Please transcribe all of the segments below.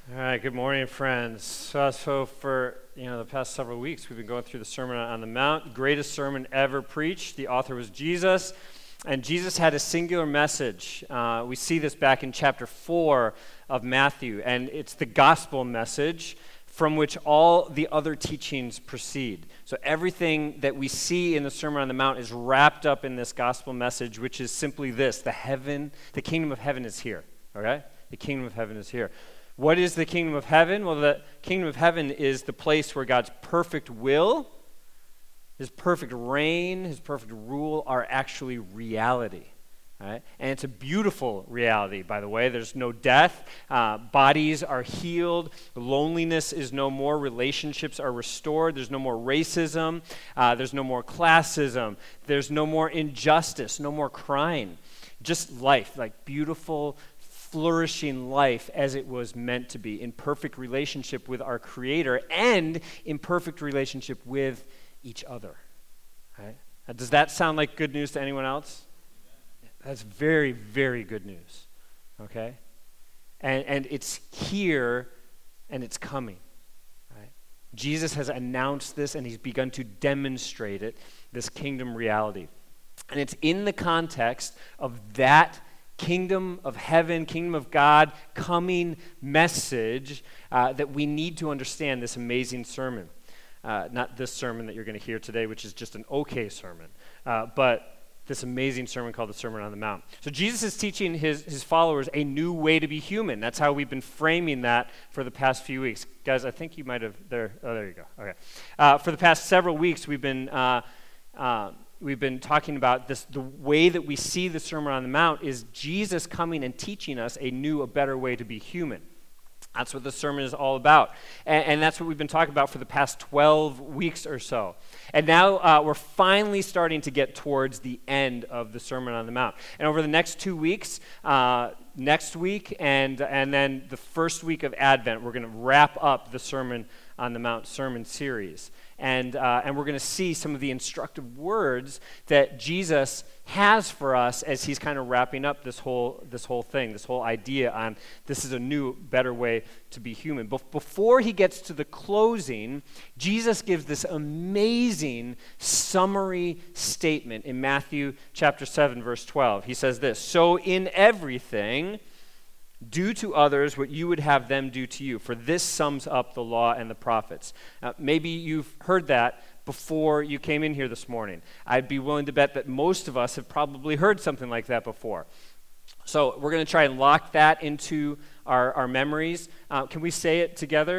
All right, good morning, friends. So for the past several weeks, we've been going through the Sermon on the Mount, greatest sermon ever preached. The author was Jesus, and Jesus had a singular message. We see this back in chapter 4 of Matthew, and it's the gospel message from which all the other teachings proceed. So everything that we see in the Sermon on the Mount is wrapped up in this gospel message, which is simply this: the kingdom of heaven is here. Okay, the kingdom of heaven is here. What is the kingdom of heaven? Well, the kingdom of heaven is the place where God's perfect will, his perfect reign, his perfect rule are actually reality. Right? And it's a beautiful reality, by the way. There's no death. Bodies are healed. Loneliness is no more. Relationships are restored. There's no more racism. There's no more classism. There's no more injustice, no more crime. Just life, like beautiful, flourishing life as it was meant to be, in perfect relationship with our Creator and in perfect relationship with each other. Right? Now, does that sound like good news to anyone else? That's very, very good news. Okay? And it's here and it's coming. Right? Jesus has announced this and he's begun to demonstrate it, this kingdom reality. And it's in the context of that kingdom of heaven, kingdom of God, coming message that we need to understand this amazing sermon. Not this sermon that you're going to hear today, which is just an okay sermon, but this amazing sermon called the Sermon on the Mount. So Jesus is teaching his followers a new way to be human. That's how we've been framing that for the past few weeks. Guys, I think you might have, there you go. Okay. For the past several weeks, we've been talking about this. The way that we see the Sermon on the Mount is Jesus coming and teaching us a better way to be human. That's what the sermon is all about. And that's what we've been talking about for the past 12 weeks or so. And now we're finally starting to get towards the end of the Sermon on the Mount. And over the next 2 weeks, next week and then the first week of Advent, we're going to wrap up the Sermon on the Mount sermon series. And we're going to see some of the instructive words that Jesus has for us as he's kind of wrapping up this whole thing, this whole idea on this is a new, better way to be human. Before he gets to the closing, Jesus gives this amazing summary statement in Matthew chapter 7, verse 12. He says this: "So in everything, do to others what you would have them do to you, for this sums up the law and the prophets." Maybe you've heard that before you came in here this morning. I'd be willing to bet that most of us have probably heard something like that before. So we're going to try and lock that into our memories. Can we say it together?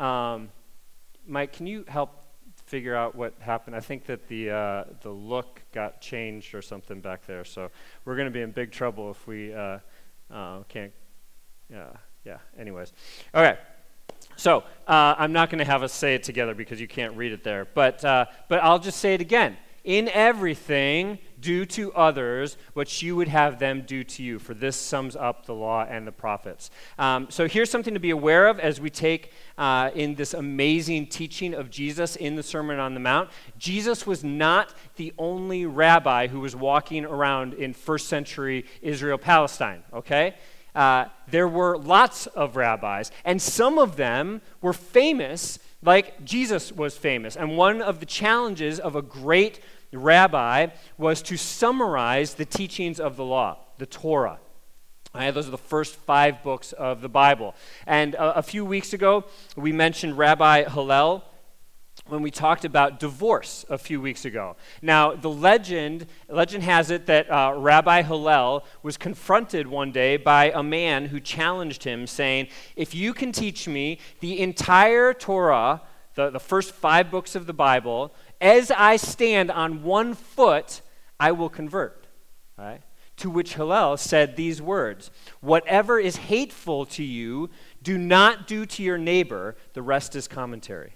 Mike, can you help figure out what happened? I think that the look got changed or something back there, so we're going to be in big trouble if we can't. Yeah. Anyways, okay. So I'm not going to have us say it together because you can't read it there. But I'll just say it again. In everything, do to others what you would have them do to you, for this sums up the law and the prophets. So here's something to be aware of as we take in this amazing teaching of Jesus in the Sermon on the Mount. Jesus was not the only rabbi who was walking around in first century Israel, Palestine. Okay. There were lots of rabbis, and some of them were famous, like Jesus was famous. And one of the challenges of a great rabbi was to summarize the teachings of the law, the Torah. Those are the first 5 books of the Bible. And a few weeks ago, we mentioned Rabbi Hillel when we talked about divorce a few weeks ago. Now, the legend has it that Rabbi Hillel was confronted one day by a man who challenged him, saying, "If you can teach me the entire Torah, the first 5 books of the Bible, as I stand on one foot, I will convert." Right? To which Hillel said these words: "Whatever is hateful to you, do not do to your neighbor. The rest is commentary."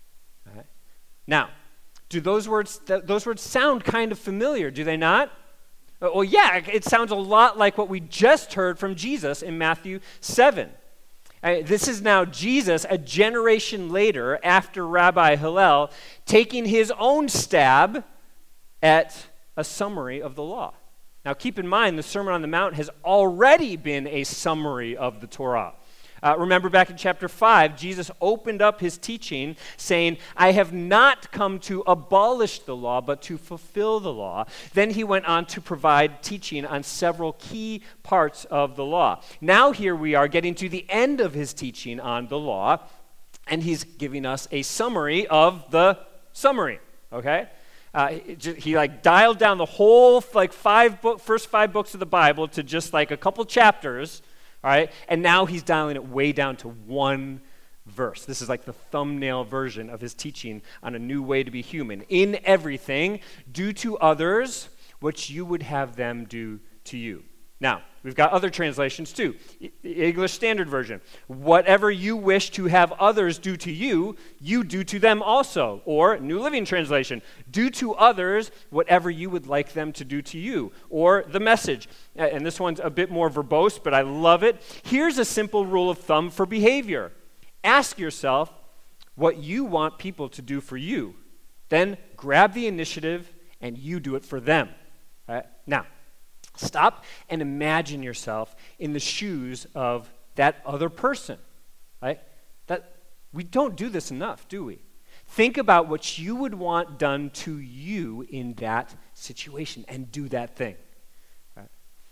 Now, do those words sound kind of familiar, do they not? Well, yeah, it sounds a lot like what we just heard from Jesus in Matthew 7. This is now Jesus, a generation later, after Rabbi Hillel, taking his own stab at a summary of the law. Now, keep in mind, the Sermon on the Mount has already been a summary of the Torah. Remember back in chapter 5, Jesus opened up his teaching saying, I have not come to abolish the law, but to fulfill the law. Then he went on to provide teaching on several key parts of the law. Now here we are getting to the end of his teaching on the law, and he's giving us a summary of the summary, okay? He dialed down the whole first 5 books of the Bible to just a couple chapters, all right? And now he's dialing it way down to one verse. This is the thumbnail version of his teaching on a new way to be human. In everything, do to others what you would have them do to you. Now, we've got other translations too. English Standard Version. Whatever you wish to have others do to you, you do to them also. Or New Living Translation. Do to others whatever you would like them to do to you. Or The Message. And this one's a bit more verbose, but I love it. Here's a simple rule of thumb for behavior. Ask yourself what you want people to do for you. Then grab the initiative and you do it for them. All right? Now, stop and imagine yourself in the shoes of that other person, right? That we don't do this enough, do we? Think about what you would want done to you in that situation and do that thing. Right?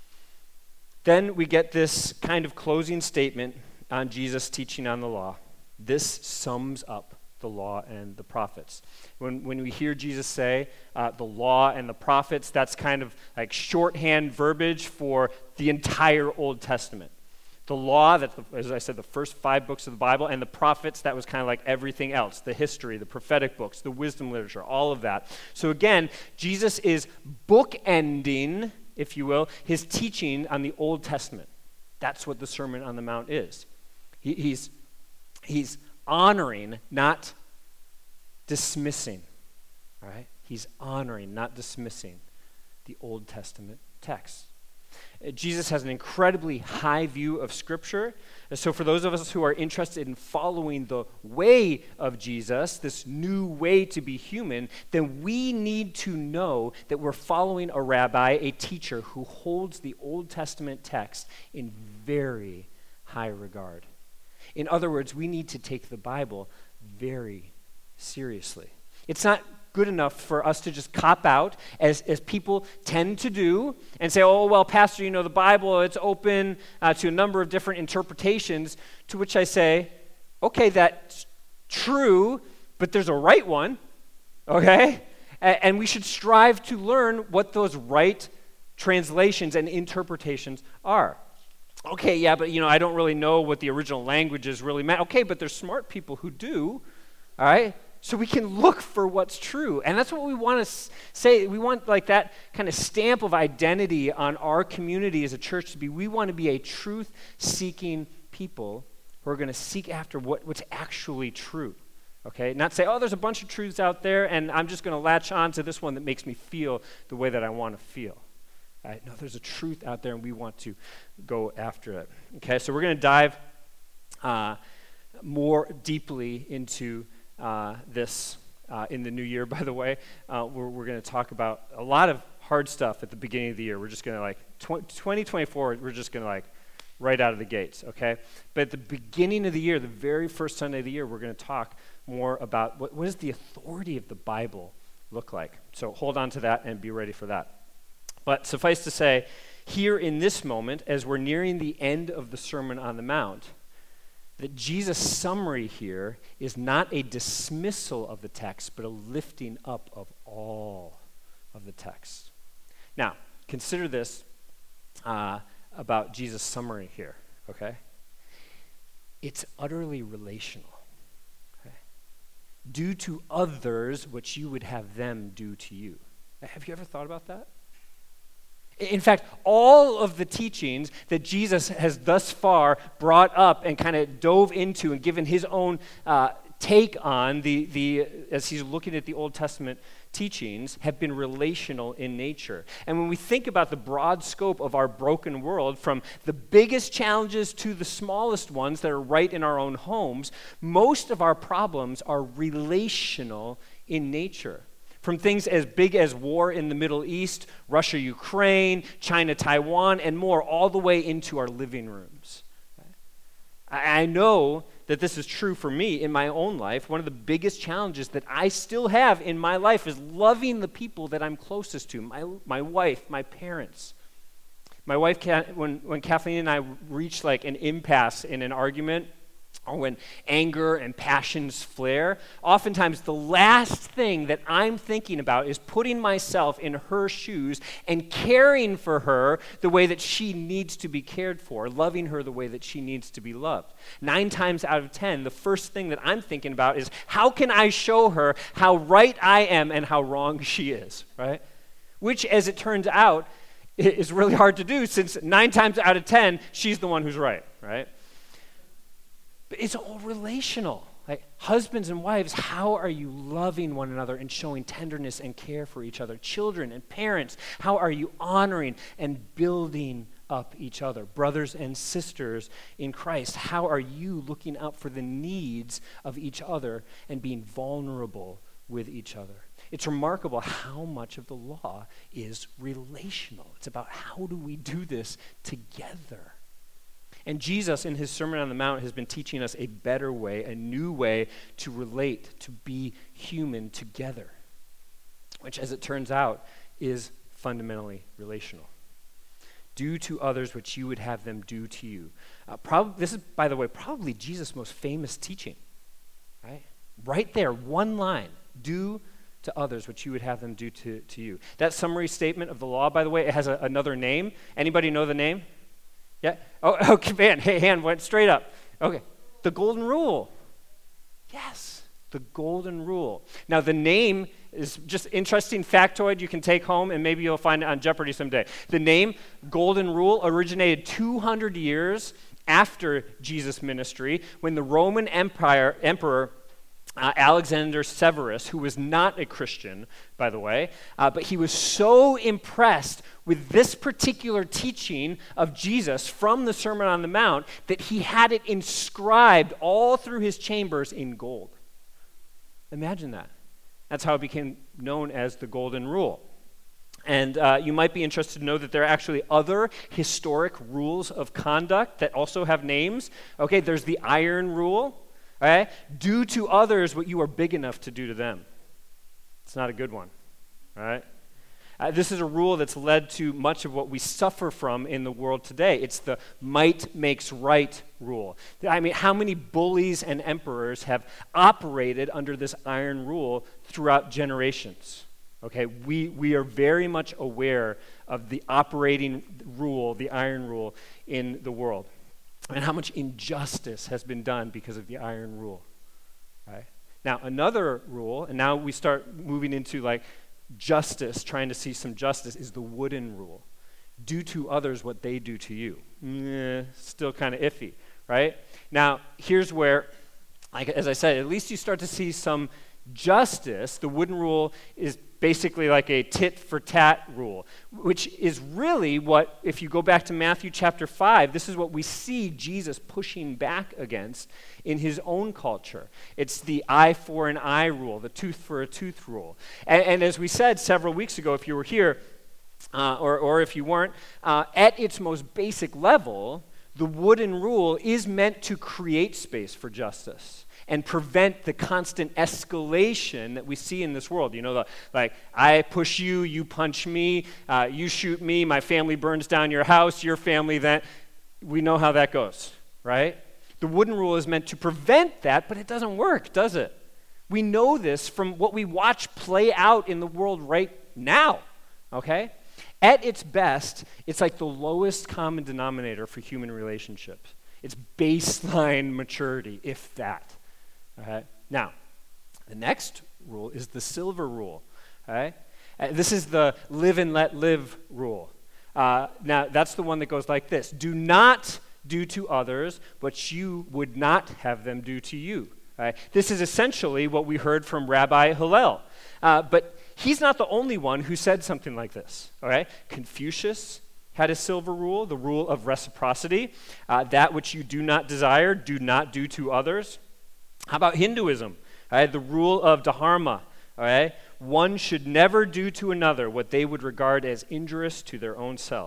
Then we get this kind of closing statement on Jesus' teaching on the law. This sums up the law and the prophets. When we hear Jesus say the law and the prophets, that's kind of shorthand verbiage for the entire Old Testament. The law, as I said, the first 5 books of the Bible, and the prophets, that was kind of everything else, the history, the prophetic books, the wisdom literature, all of that. So again, Jesus is bookending, if you will, his teaching on the Old Testament. That's what the Sermon on the Mount is. He's honoring, not dismissing. All right? He's honoring, not dismissing the Old Testament text. Jesus has an incredibly high view of Scripture. So for those of us who are interested in following the way of Jesus, this new way to be human, then we need to know that we're following a rabbi, a teacher who holds the Old Testament text in very high regard. In other words, we need to take the Bible very seriously. It's not good enough for us to just cop out, as people tend to do, and say, oh, well, Pastor, the Bible, it's open to a number of different interpretations, to which I say, okay, that's true, but there's a right one, okay? And we should strive to learn what those right translations and interpretations are. Okay, yeah, but I don't really know what the original languages really meant. Okay, but there's smart people who do, all right? So we can look for what's true. And that's what we want to say. We want that kind of stamp of identity on our community as a church to be. We want to be a truth-seeking people who are going to seek after what's actually true. Okay? Not say, oh, there's a bunch of truths out there, and I'm just going to latch on to this one that makes me feel the way that I want to feel. Right? No, there's a truth out there, and we want to go after it. Okay, so we're going to dive more deeply into this in the new year, by the way. We're going to talk about a lot of hard stuff at the beginning of the year. We're just going to 2024, we're just going to right out of the gates, okay? But at the beginning of the year, the very first Sunday of the year, we're going to talk more about what does the authority of the Bible look like. So hold on to that and be ready for that. But suffice to say, here in this moment, as we're nearing the end of the Sermon on the Mount, that Jesus' summary here is not a dismissal of the text, but a lifting up of all of the text. Now, consider this about Jesus' summary here, okay? It's utterly relational. Okay? Do to others what you would have them do to you. Have you ever thought about that? In fact, all of the teachings that Jesus has thus far brought up and kind of dove into and given his own take on as he's looking at the Old Testament teachings have been relational in nature. And when we think about the broad scope of our broken world, from the biggest challenges to the smallest ones that are right in our own homes, most of our problems are relational in nature. From things as big as war in the Middle East, Russia, Ukraine, China, Taiwan, and more, all the way into our living rooms. I know that this is true for me in my own life. One of the biggest challenges that I still have in my life is loving the people that I'm closest to, my wife, my parents. My wife, when Kathleen and I reach like an impasse in an argument, or when anger and passions flare, oftentimes the last thing that I'm thinking about is putting myself in her shoes and caring for her the way that she needs to be cared for, loving her the way that she needs to be loved. 9 times out of 10, the first thing that I'm thinking about is how can I show her how right I am and how wrong she is, right? Which, as it turns out, is really hard to do since 9 times out of 10, she's the one who's right? But it's all relational. Like husbands and wives, how are you loving one another and showing tenderness and care for each other? Children and parents, how are you honoring and building up each other? Brothers and sisters in Christ, how are you looking out for the needs of each other and being vulnerable with each other? It's remarkable how much of the law is relational. It's about how do we do this together. And Jesus, in his Sermon on the Mount, has been teaching us a better way, a new way to relate, to be human together, which, as it turns out, is fundamentally relational. Do to others what you would have them do to you. This is, by the way, probably Jesus' most famous teaching, right? Right there, one line, do to others what you would have them do to you. That summary statement of the law, by the way, it has another name. Anybody know the name? Yeah? Oh, okay, man, hey, hand went straight up. Okay, the Golden Rule. Yes, the Golden Rule. Now, the name is just interesting factoid you can take home, and maybe you'll find it on Jeopardy someday. The name Golden Rule originated 200 years after Jesus' ministry when the Roman emperor Alexander Severus, who was not a Christian, by the way, but he was so impressed with this particular teaching of Jesus from the Sermon on the Mount that he had it inscribed all through his chambers in gold. Imagine that. That's how it became known as the Golden Rule. And you might be interested to know that there are actually other historic rules of conduct that also have names. Okay, there's the Iron Rule. All right? Do to others what you are big enough to do to them. It's not a good one. All right? This is a rule that's led to much of what we suffer from in the world today. It's the might makes right rule. I mean, how many bullies and emperors have operated under this iron rule throughout generations? Okay, we are very much aware of the operating rule, the iron rule in the world, and how much injustice has been done because of the iron rule. Right? Now, another rule, and now we start moving into like justice, trying to see some justice, is the wooden rule. Do to others what they do to you. Still kind of iffy, right? Now, here's where, like, as I said, at least you start to see some justice. The wooden rule is basically like a tit-for-tat rule, which is really what, if you go back to Matthew chapter 5, this is what we see Jesus pushing back against in his own culture. It's the eye for an eye rule, the tooth for a tooth rule. And as we said several weeks ago, if you were here, or if you weren't, at its most basic level, the wooden rule is meant to create space for justice and prevent the constant escalation that we see in this world. You know, like, I push you, you punch me, you shoot me, my family burns down your house, your family then. We know how that goes, right? The wooden rule is meant to prevent that, but it doesn't work, does it? We know this from what we watch play out in the world right now, okay? At its best, it's like the lowest common denominator for human relationships. It's baseline maturity, if that. Okay. Now, the next rule is the silver rule. Okay? This is the live and let live rule. Now, that's the one that goes like this. Do not do to others what you would not have them do to you. Okay? This is essentially what we heard from Rabbi Hillel. But he's not the only one who said something like this. All right? Confucius had a silver rule, the rule of reciprocity. That which you do not desire, do not do to others. How about Hinduism? All right, the rule of dharma. All right, one should never do to another what they would regard as injurious to their own self.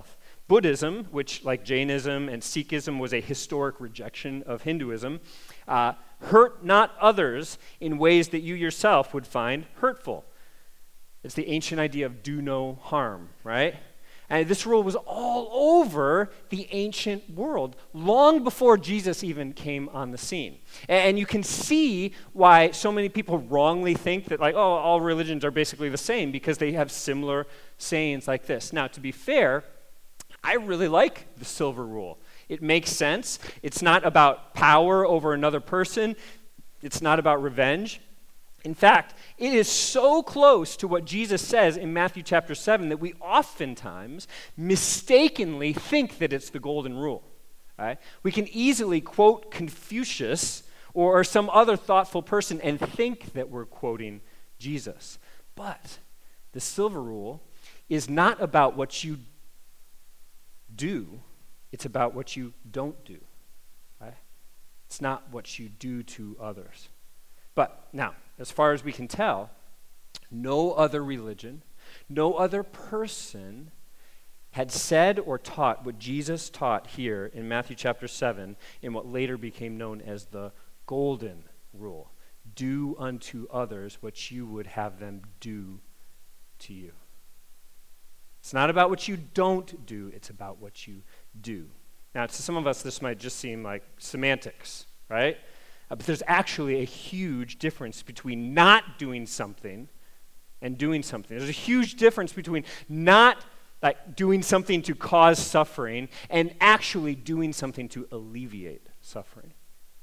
Buddhism, which, like Jainism and Sikhism, was a historic rejection of Hinduism, hurt not others in ways that you yourself would find hurtful. It's the ancient idea of do no harm, right? And this rule was all over the ancient world, long before Jesus even came on the scene. And you can see why so many people wrongly think that, like, oh, all religions are basically the same, because they have similar sayings like this. Now, to be fair, I really like the silver rule. It makes sense. It's not about power over another person. It's not about revenge. In fact, it is so close to what Jesus says in Matthew chapter 7 that we oftentimes mistakenly think that it's the golden rule. Right? We can easily quote Confucius or some other thoughtful person and think that we're quoting Jesus. But the silver rule is not about what you do, it's about what you don't do. Right? It's not what you do to others. But now, as far as we can tell, no other religion, no other person had said or taught what Jesus taught here in Matthew chapter 7 in what later became known as the golden rule. Do unto others what you would have them do to you. It's not about what you don't do, it's about what you do. Now, to some of us, this might just seem like semantics, right? But there's actually a huge difference between not doing something and doing something. There's a huge difference between not doing something to cause suffering and actually doing something to alleviate suffering.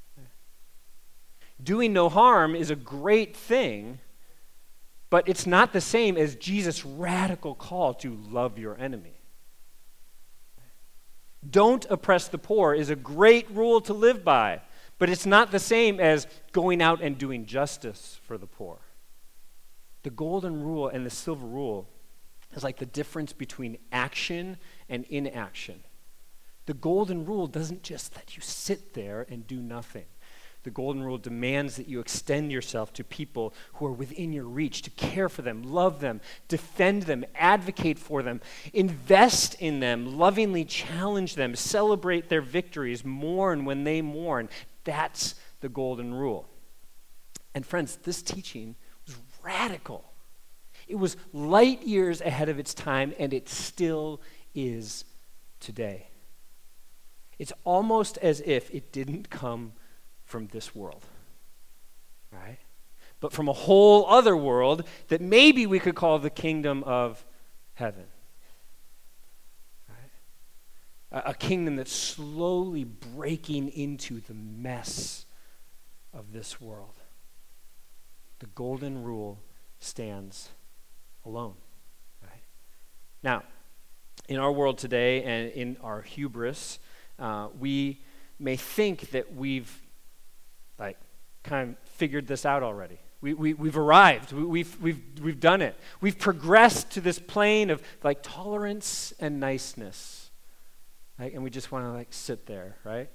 Doing no harm is a great thing, but it's not the same as Jesus' radical call to love your enemy. Don't oppress the poor is a great rule to live by, but it's not the same as going out and doing justice for the poor. The golden rule and the silver rule is like the difference between action and inaction. The golden rule doesn't just let you sit there and do nothing. The golden rule demands that you extend yourself to people who are within your reach, to care for them, love them, defend them, advocate for them, invest in them, lovingly challenge them, celebrate their victories, mourn when they mourn. That's the golden rule. And friends, this teaching was radical. It was light years ahead of its time, and it still is today. It's almost as if it didn't come from this world, right? But from a whole other world that maybe we could call the kingdom of heaven. Right? A kingdom that's slowly breaking into the mess of this world. The golden rule stands alone, right? Now, in our world today and in our hubris, we may think that we've kind of figured this out already. We've arrived. We've done it. We've progressed to this plane of tolerance and niceness, right? And we just want to sit there, right?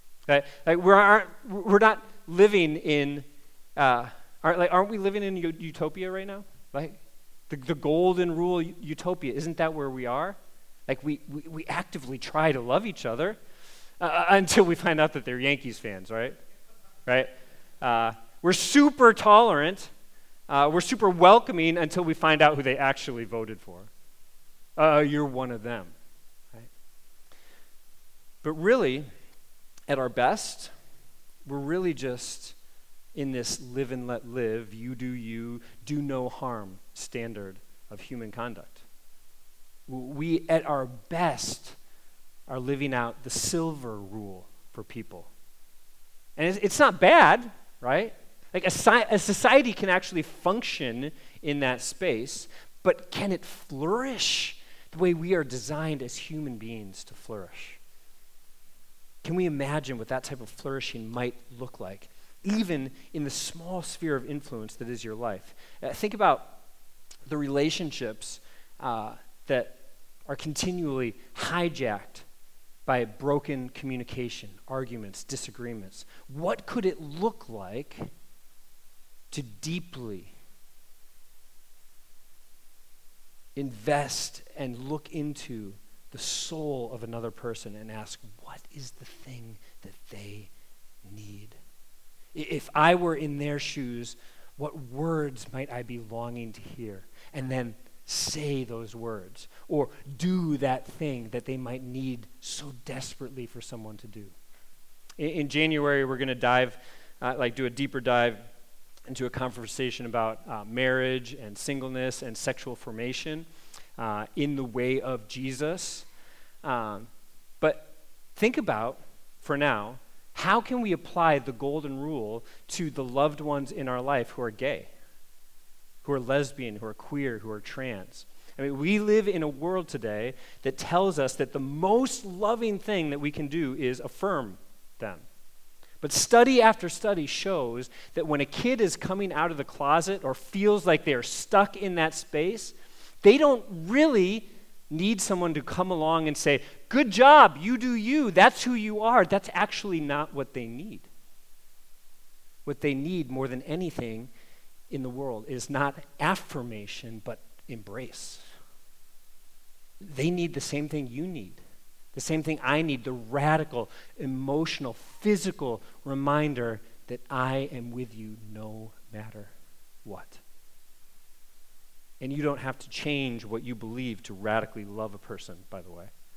We're not living in aren't we living in utopia right now? The golden rule utopia, isn't that where we are? We actively try to love each other until we find out that they're Yankees fans, right? Right? We're super tolerant. We're super welcoming until we find out who they actually voted for. You're one of them, right? But really, at our best, we're really just in this live and let live, you, do no harm standard of human conduct. We, at our best, are living out the silver rule for people. And it's not bad, right? A society can actually function in that space, but can it flourish the way we are designed as human beings to flourish? Can we imagine what that type of flourishing might look like, even in the small sphere of influence that is your life? Think about the relationships that are continually hijacked by broken communication, arguments, disagreements. What could it look like to deeply invest and look into the soul of another person and ask, what is the thing that they need? If I were in their shoes, what words might I be longing to hear? And then say those words or do that thing that they might need so desperately for someone to do. In January, we're going to do a deeper dive into a conversation about marriage and singleness and sexual formation in the way of Jesus. But think about, for now, how can we apply the golden rule to the loved ones in our life who are gay, who are lesbian, who are queer, who are trans? I mean, we live in a world today that tells us that the most loving thing that we can do is affirm them. But study after study shows that when a kid is coming out of the closet or feels like they're stuck in that space, they don't really need someone to come along and say, good job, you do you, that's who you are. That's actually not what they need. What they need more than anything in the world is not affirmation, but embrace. They need the same thing you need, the same thing I need, the radical, emotional, physical reminder that I am with you no matter what. And you don't have to change what you believe to radically love a person, by the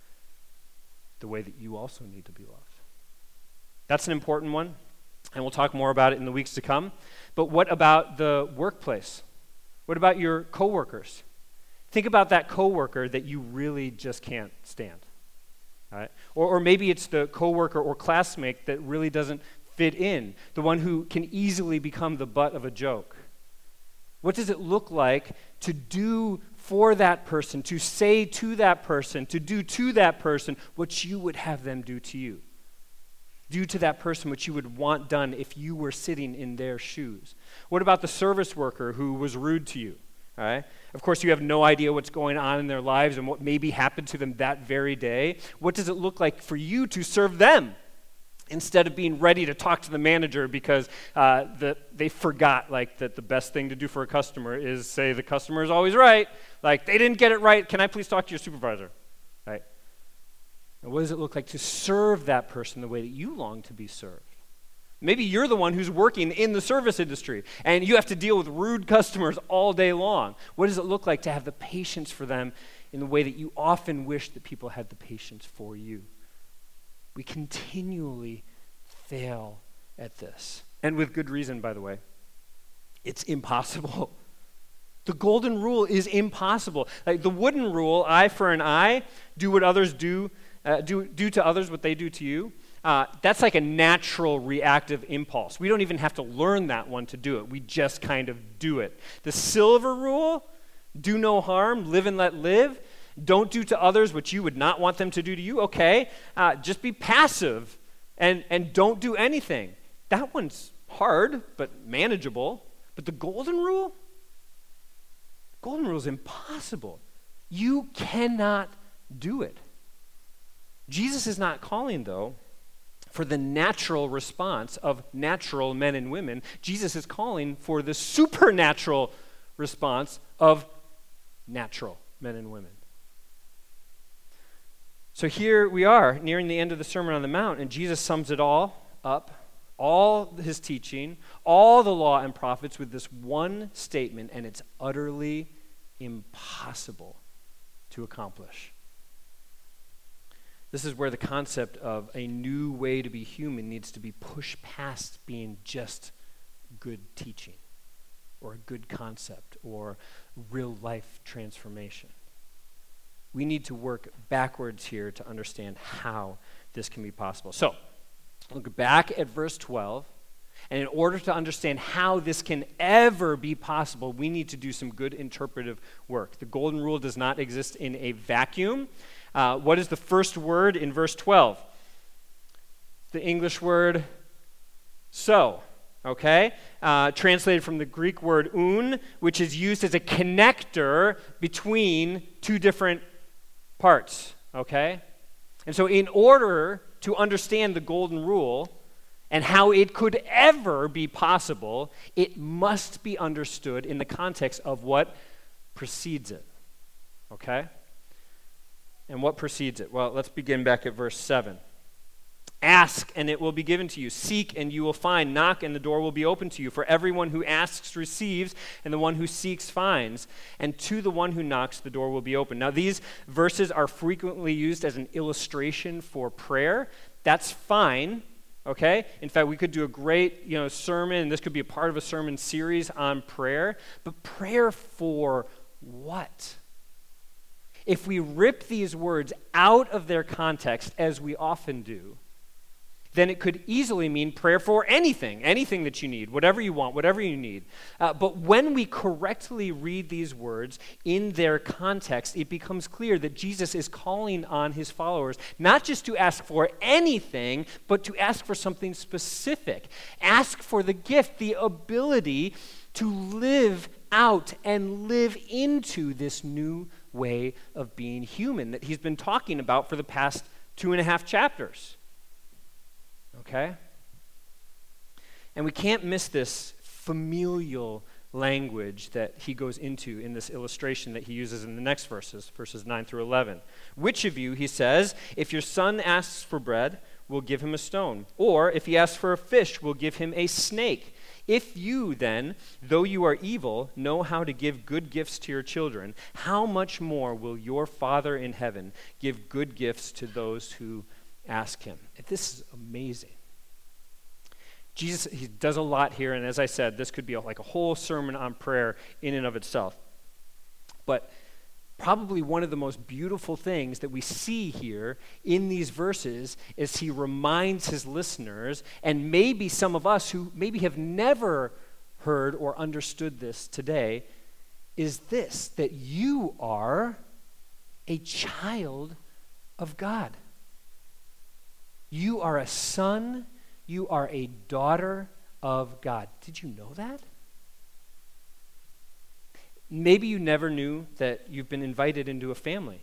way that you also need to be loved. That's an important one, and we'll talk more about it in the weeks to come. But what about the workplace? What about your coworkers? Think about that coworker that you really just can't stand. All right? Or maybe it's the coworker or classmate that really doesn't fit in, the one who can easily become the butt of a joke. What does it look like to do for that person, to say to that person, to do to that person what you would have them do to you? Do to that person what you would want done if you were sitting in their shoes? What about the service worker who was rude to you? All right? Of course, you have no idea what's going on in their lives and what maybe happened to them that very day. What does it look like for you to serve them instead of being ready to talk to the manager because they forgot that the best thing to do for a customer is say the customer is always right. Like, they didn't get it right. Can I please talk to your supervisor? Right? And what does it look like to serve that person the way that you long to be served? Maybe you're the one who's working in the service industry and you have to deal with rude customers all day long. What does it look like to have the patience for them in the way that you often wish that people had the patience for you? We continually fail at this. And with good reason, by the way. It's impossible. The golden rule is impossible. Like the wooden rule, eye for an eye, do what others do to others what they do to you. That's like a natural reactive impulse. We don't even have to learn that one to do it. We just kind of do it. The silver rule, do no harm, live and let live. Don't do to others what you would not want them to do to you. Okay, just be passive and don't do anything. That one's hard, but manageable. But the golden rule is impossible. You cannot do it. Jesus is not calling, though, for the natural response of natural men and women. Jesus is calling for the supernatural response of natural men and women. So here we are, nearing the end of the Sermon on the Mount, and Jesus sums it all up, all his teaching, all the law and prophets with this one statement, and it's utterly impossible to accomplish. This is where the concept of a new way to be human needs to be pushed past being just good teaching or a good concept or real life transformation. We need to work backwards here to understand how this can be possible. So, look back at verse 12, and in order to understand how this can ever be possible, we need to do some good interpretive work. The golden rule does not exist in a vacuum. What is the first word in verse 12? The English word so, okay? Translated from the Greek word un, which is used as a connector between two different parts, okay? And so in order to understand the golden rule and how it could ever be possible, it must be understood in the context of what precedes it, okay? And what precedes it? Well, let's begin back at verse 7. Ask, and it will be given to you. Seek, and you will find. Knock, and the door will be opened to you. For everyone who asks receives, and the one who seeks finds. And to the one who knocks, the door will be opened. Now, these verses are frequently used as an illustration for prayer. That's fine, okay? In fact, we could do a great, sermon, and this could be a part of a sermon series on prayer. But prayer for what? If we rip these words out of their context, as we often do, then it could easily mean prayer for anything that you need, whatever you want, whatever you need. But when we correctly read these words in their context, it becomes clear that Jesus is calling on his followers not just to ask for anything, but to ask for something specific. Ask for the gift, the ability to live out and live into this new way of being human that he's been talking about for the past 2.5 chapters. Okay? And we can't miss this familial language that he goes into in this illustration that he uses in the next verses 9 through 11. Which of you, he says, if your son asks for bread, will give him a stone? Or if he asks for a fish, will give him a snake? If you then, though you are evil, know how to give good gifts to your children, how much more will your Father in heaven give good gifts to those who ask him? This is amazing. Jesus, he does a lot here, and as I said, this could be like a whole sermon on prayer in and of itself. But probably one of the most beautiful things that we see here in these verses is he reminds his listeners, and maybe some of us who maybe have never heard or understood this today, is this, that you are a child of God. You are a son, you are a daughter of God. Did you know that? Maybe you never knew that you've been invited into a family,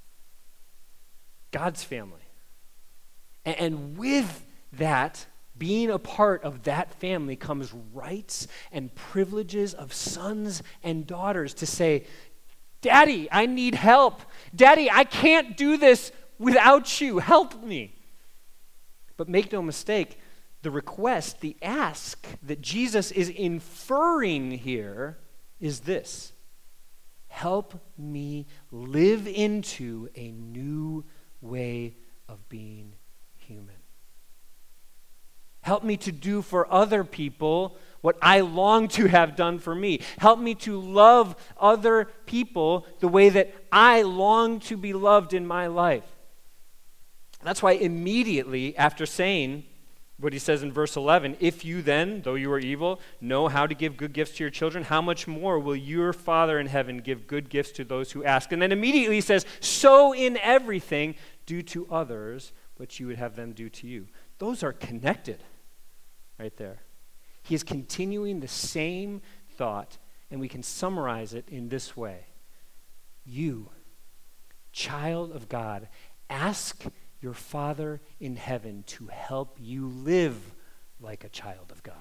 God's family. And with that, being a part of that family comes rights and privileges of sons and daughters to say, Daddy, I need help. Daddy, I can't do this without you. Help me. But make no mistake, the request, the ask that Jesus is inferring here is this: help me live into a new way of being human. Help me to do for other people what I long to have done for me. Help me to love other people the way that I long to be loved in my life. That's why immediately after saying what he says in verse 11, if you then, though you are evil, know how to give good gifts to your children, how much more will your Father in heaven give good gifts to those who ask? And then immediately he says, so in everything, do to others what you would have them do to you. Those are connected right there. He is continuing the same thought, and we can summarize it in this way. You, child of God, ask your Father in heaven to help you live like a child of God.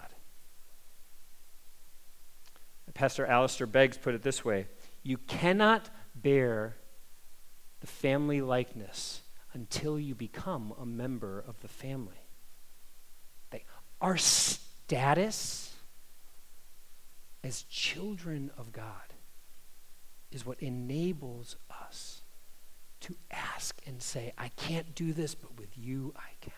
Pastor Alistair Beggs put it this way: you cannot bear the family likeness until you become a member of the family. Our status as children of God is what enables us to ask and say, I can't do this, but with you I can.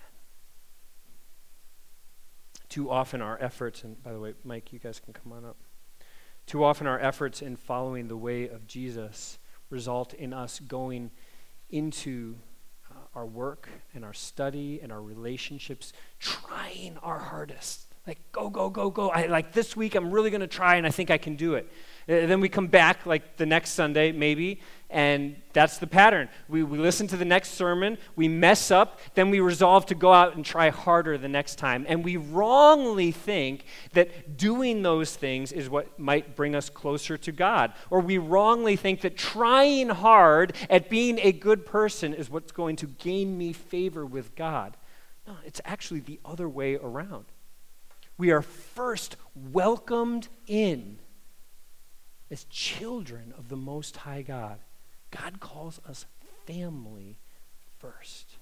Too often our efforts, and by the way, Mike, you guys can come on up. Too often our efforts in following the way of Jesus result in us going into our work and our study and our relationships, trying our hardest. Like, go. This week I'm really going to try and I think I can do it. Then we come back like the next Sunday maybe, and that's the pattern. We listen to the next sermon, we mess up, then we resolve to go out and try harder the next time. And we wrongly think that doing those things is what might bring us closer to God. Or we wrongly think that trying hard at being a good person is what's going to gain me favor with God. No, it's actually the other way around. We are first welcomed in as children of the Most High God. God calls us family first.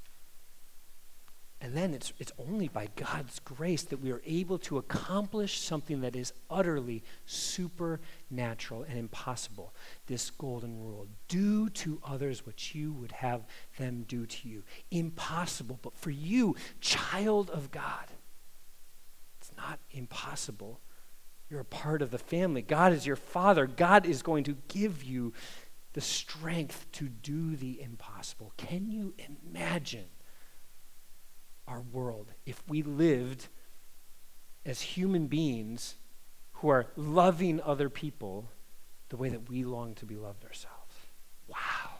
And then it's only by God's grace that we are able to accomplish something that is utterly supernatural and impossible. This golden rule: do to others what you would have them do to you. Impossible, but for you, child of God, it's not impossible. You're a part of the family. God is your Father. God is going to give you the strength to do the impossible. Can you imagine our world if we lived as human beings who are loving other people the way that we long to be loved ourselves? Wow.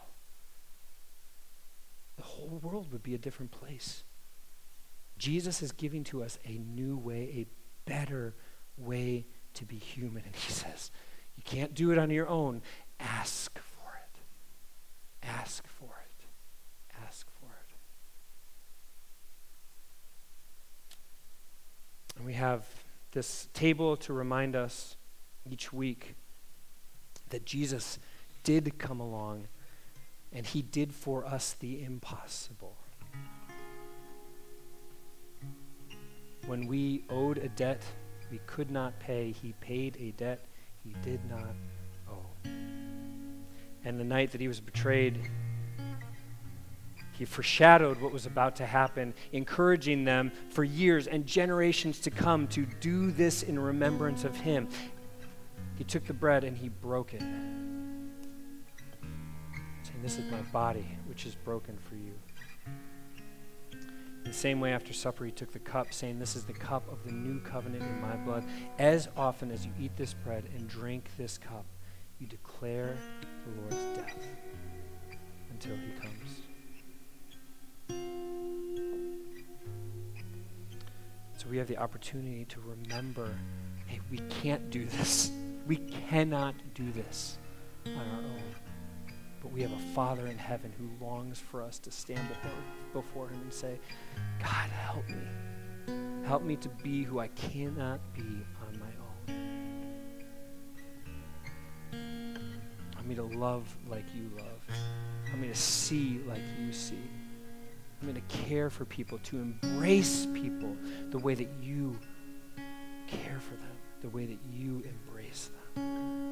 The whole world would be a different place. Jesus is giving to us a new way, a better way to be human. And he says, you can't do it on your own. Ask for it. Ask for it. Ask for it. And we have this table to remind us each week that Jesus did come along and he did for us the impossible. When we owed a debt we could not pay, he paid a debt he did not owe. And the night that he was betrayed, he foreshadowed what was about to happen, encouraging them for years and generations to come to do this in remembrance of him. He took the bread and he broke it, saying, "This is my body, which is broken for you." In the same way, after supper, he took the cup, saying, "This is the cup of the new covenant in my blood. As often as you eat this bread and drink this cup, you declare the Lord's death until he comes." So we have the opportunity to remember, hey, we can't do this. We cannot do this on our own. But we have a Father in heaven who longs for us to stand before him and say, God, help me. Help me to be who I cannot be on my own. Help me to love like you love. Help me to see like you see. Help me to care for people, to embrace people the way that you care for them, the way that you embrace them.